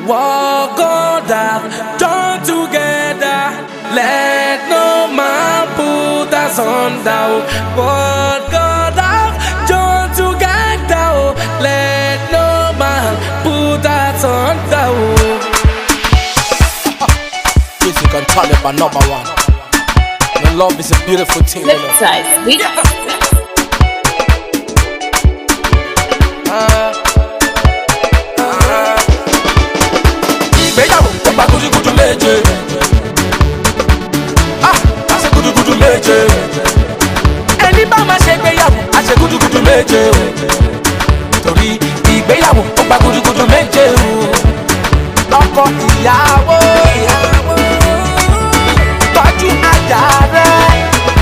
Walk on down, join together. Let no man put us on down. Walk on down, join together. Let no man put us on down. Music and talent are number one. And love is a beautiful thing. Flipside, we ìgbéyàwó ó gba gudugudu méje. A ṣe gudugudu méje. Ẹni bá máa ṣe ìgbéyàwó a ṣe gudugudu méje o. Torí ìgbéyàwó ó gba gudugudu méje o. Ọkọ ìyàwó tọ́jú ajá rẹ̀.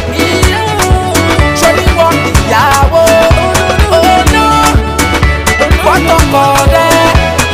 Ṣoríwọ́ ìyàwó ọ̀nà fọ́tọ̀kọ rẹ̀.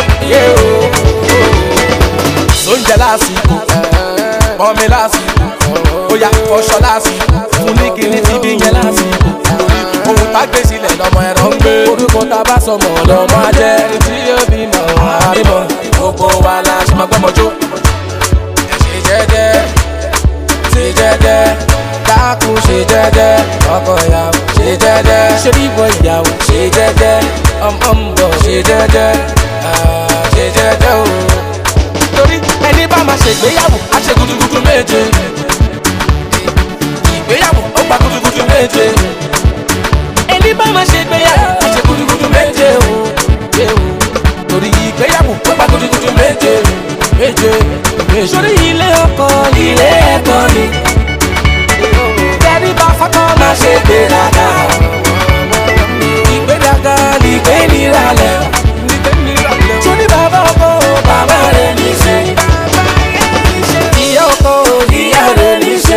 Sóúnjẹ lásìkò, ọmọ lásìkò, bóyá fọṣọ lásìkò, fún ní kíní ti bí yẹn lásìkò. Ohun tá gbé sílẹ̀ lọ́mọ ẹ̀rọ ń gbé. Orúkọ tá bá sọmọ lọ́mọ ajẹ́. Ẹni tí yóò bímọ àrímọ, gbogbo wa la ṣe máa gbọ́mọjó. Ẹ ṣe jẹ́jẹ́, ṣe jẹ́jẹ́, dákun ṣe jẹ́jẹ́, ọkọ ìyàwó ṣe jẹ́jẹ́, ṣe bíbọ ìyàwó ṣe jẹ́jẹ́, ọmọ ń bọ̀ ṣe jẹ́jẹ́, ṣe jẹ́jẹ́ o. Torí ẹni bá máa ṣègbéyàwó á ṣe gudugudu méje. Ìgbéyàwó ó gba gudugudu méje. Ẹni bá máa ṣègbéyàwó á ṣe gudugudu méje o. Torí ìgbéyàwó ó gba gudugudu méje. Sórí ilé ọkọ ilé ẹ̀kọ́ ni. Tẹ́rí bá fọ́tọ́ máa ṣe gbéraga. Ìgbéraga ni ìgbé níralẹ̀. Sórí bàbá ọkọ bàbá rẹ̀ ní ṣe. Ìyá ọkọ ìyá rẹ̀ ní ṣe.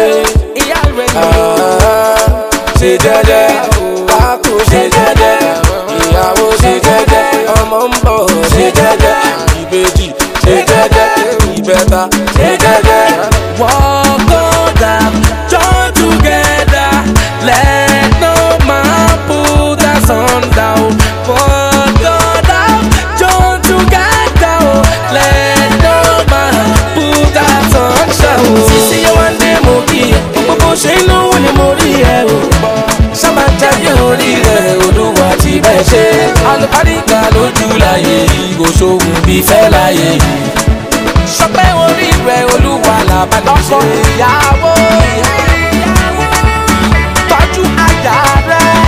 Ṣe jẹ́jẹ́, pákó ṣe jẹ́jẹ́, ìyàwó ṣe jẹ́jẹ́, ọmọ ń bọ̀ ṣe jẹ́jẹ́, ìbejì ṣe jẹ́jẹ́, ìbẹta ṣe jẹ́jẹ́. Walk on down, join together, let no man put us on down. Walk on down, join together, let no man put us on down. Sisi yẹ wá dé mo kí ẹ, gbogbo ṣe inú wo ni mo rí ẹ o. Sábà jáde orí rẹ̀ olúwa ti bẹ̀ ṣe. Alùpàdìgbà lójú láyé yìí, kò sóhun bí fẹ́ láyé yìí. Sọpẹ́ orí rẹ̀ olúwa làbàdàn ṣe. Ìyàwó tọ́jú ajá rẹ̀.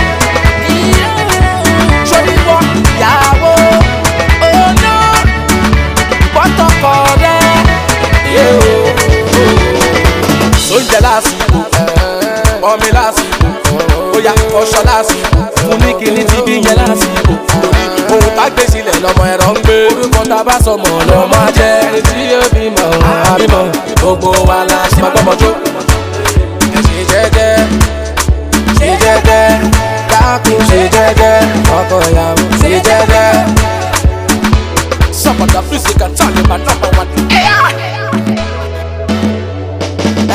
Ṣoríwọ́ ìyàwó ọ̀nà fọ́tọ̀kọ rẹ̀. Sóúnjẹ lásìkò, ọmọ lásìkò, bóyá fọṣọ lásìkò, fún ní kíní ti bí yẹn lásìkò. Ohun tá gbé sílẹ̀ lọ́mọ ẹ̀rọ ń gbé. Orúkọ tá bá sọmọ lọ́mọ ajẹ́. Ẹni tí yóò bímọ àrímọ, gbogbo wa la ṣe máa gbọ́mọjó. Ẹ ṣe jẹ́jẹ́, ṣe jẹ́jẹ́, dákun ṣe jẹ́jẹ́, ọkọ ìyàwó ṣe jẹ́jẹ́. Some of the music and talent are number one.